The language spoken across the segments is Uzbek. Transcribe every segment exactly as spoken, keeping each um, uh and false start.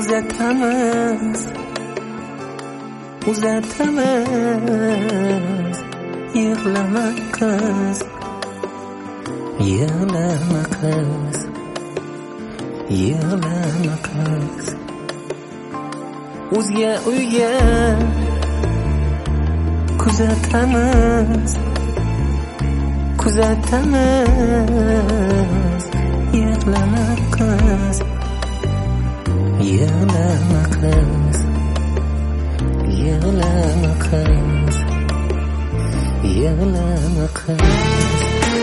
uzatamiz, uzatamiz. Yig'lama qiz, yig'lama qiz, yig'lama qiz. O'zga uyga kuzatamiz, kuzatamiz. Yig'lama qiz, yig'lama qiz, yig'lama qiz, yig'lama qiz.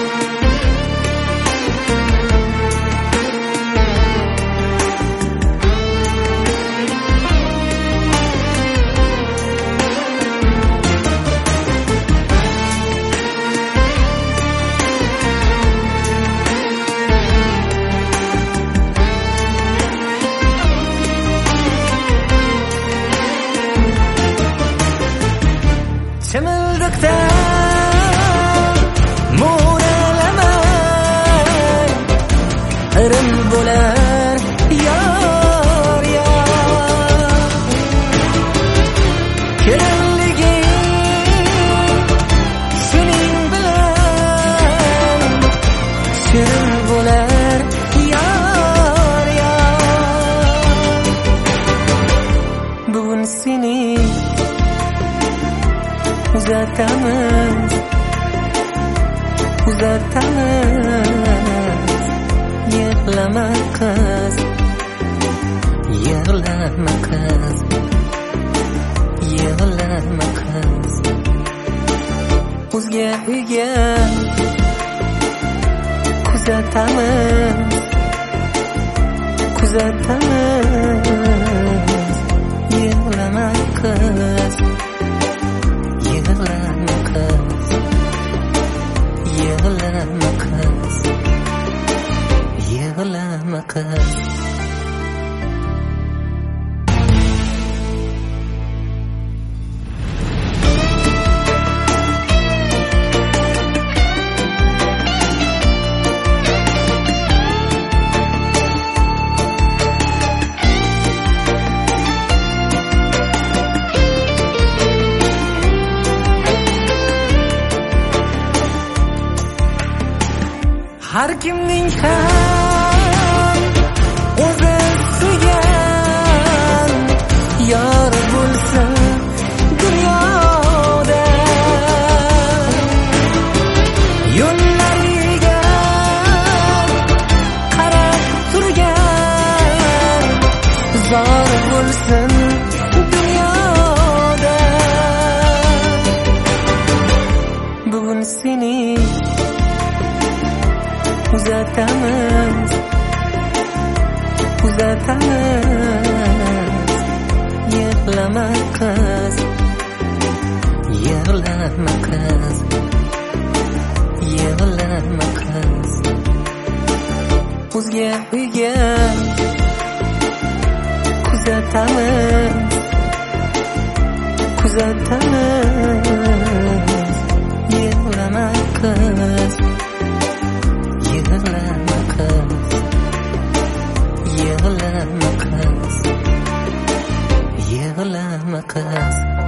Chimildiqdan mo'ralamay irim bo'lar yor yor. Kelinliging shuning bilan shirin bo'lar yor yor. Bugun seni uzatamiz, uzatamiz. Yig'lama qiz, yig'lama qiz, yig'lama qiz. O'zga uyga kuzatamiz, kuzatamiz. Yig'lama qiz, yig'lama qiz, yig'lama qiz, yig'lama qiz. Har kimning ham o'zi suygan yor bo'lsa dunyoda, yo'llariga qarab turgan zor bo'lsin dunyoda. Bugun seni uzatamiz, uzatamiz. Yig'lama qiz, yig'lama qiz, yig'lama qiz. O'zga uyga kuzatamiz, kuzatamiz. Yig'lama qiz, yig'lama qiz, yig'lama qiz, yig'lama qiz.